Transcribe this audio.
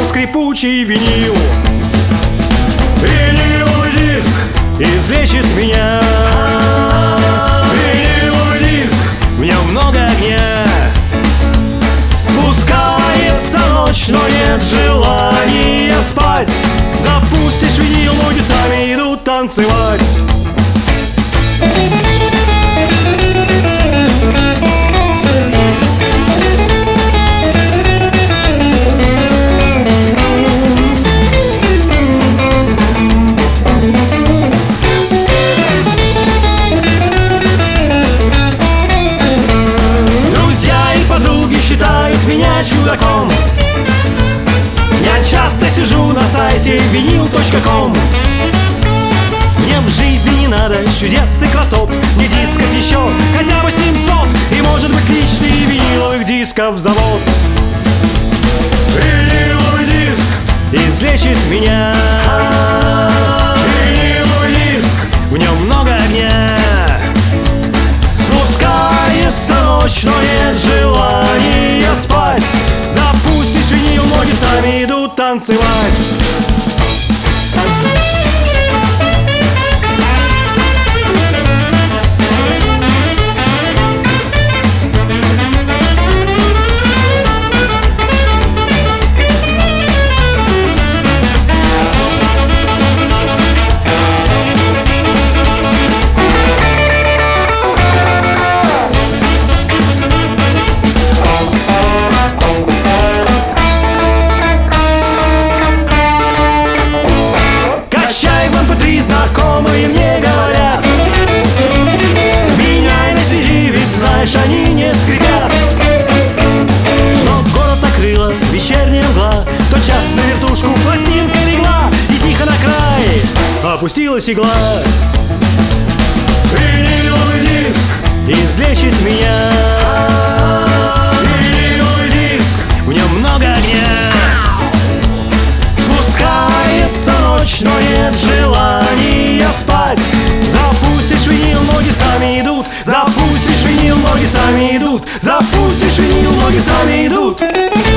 скрипучий винил. Виниловый диск излечит меня. Виниловый диск, в нем много огня. Спускается ночь, но нет желания спать. Запустишь винил, ноги сами идут танцевать. Считают меня чудаком. Я часто сижу на сайте vinyl.com. Мне в жизни не надо чудес и красот. Мне дисков еще хотя бы 700. И может быть личный виниловых дисков завод. Виниловый диск излечит меня. Виниловый диск, в нем много огня. Спускается ночь, но нет желания спать. Запустишь винил, ноги сами идут танцевать. Знакомые мне говорят: меняй на CD, ведь знаешь, они не скрипят. Но город накрыла вечерняя мгла. Тотчас на вертушку пластинка легла, и тихо на край опустилась игла. Виниловый диск излечит меня. Виниловый диск, в нем много огня. Спускается ночь, но нет желания спать. Запустишь винил, ноги сами идут. Запустишь винил, ноги сами идут. Запустишь винил, ноги сами идут.